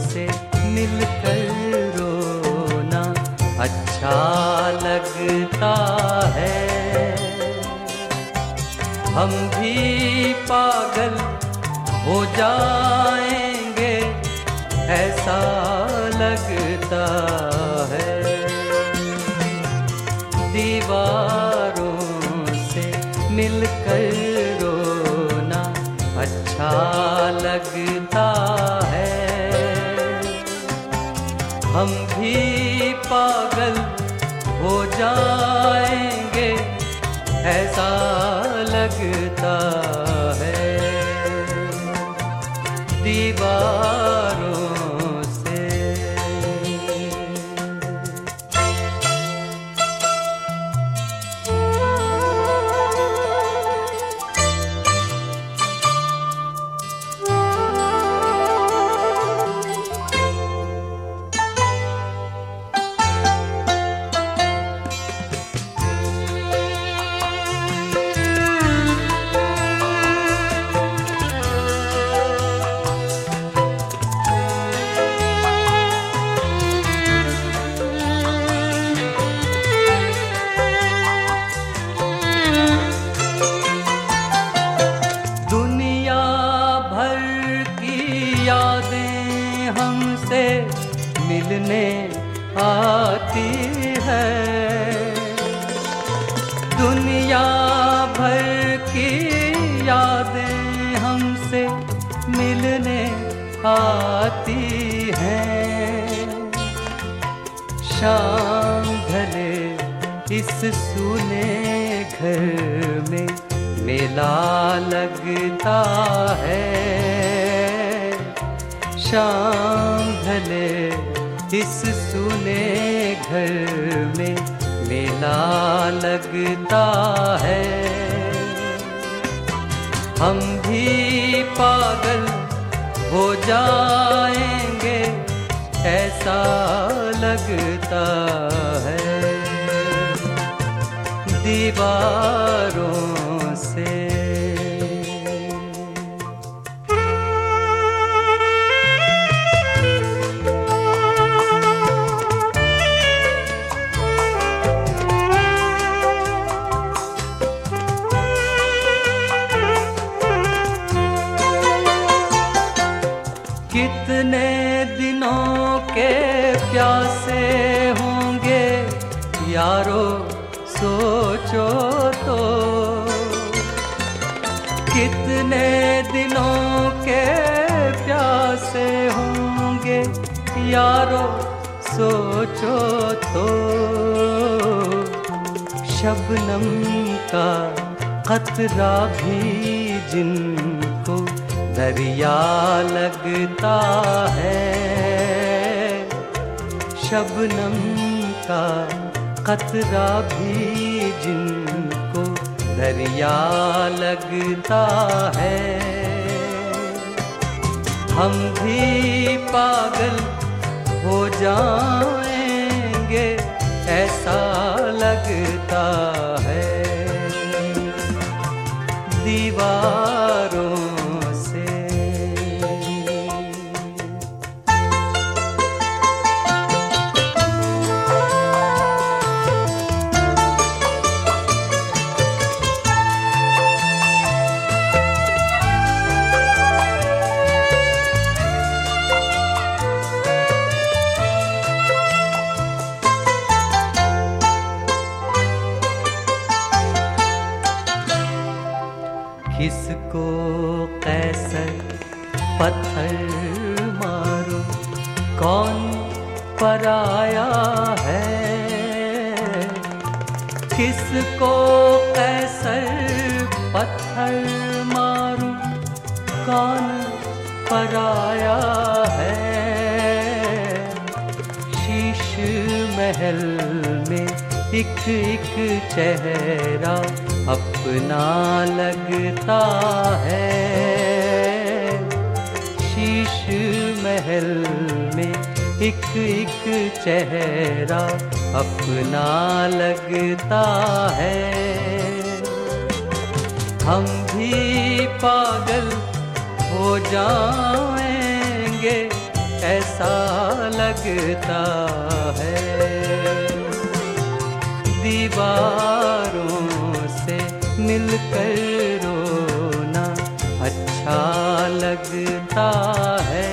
से मिलकर रोना अच्छा लगता है। हम भी पागल हो जाएंगे ऐसा लगता है। दीवारों से मिलकर रोना अच्छा लगता है। हम भी पागल हो जाएंगे ऐसा लगता है। दीवारों से हमसे मिलने आती है। दुनिया भर की यादें हमसे मिलने आती हैं। शाम ढले इस सूने घर में मेला लगता है। शाम ढले इस सूने घर में मेला लगता है। हम भी पागल हो जाएंगे ऐसा लगता है। दीवारों से कितने दिनों के प्यासे होंगे यारो सोचो तो। कितने दिनों के प्यासे होंगे यारो सोचो तो। शबनम का खतरा भी जिनको दरिया लगता है। शबनम का खतरा भी जिनको दरिया लगता है। हम भी पागल हो जाएंगे ऐसा लगता है। दीवारों किसको कैसर पत्थर मारो कौन पराया है। किसको कैसर पत्थर मारो कौन पराया है। शीश महल में एक एक चेहरा अपना लगता है। शीश महल में एक एक चेहरा अपना लगता है। हम भी पागल हो जाएंगे ऐसा सा लगता है। दीवारों से मिलकर रोना अच्छा लगता है।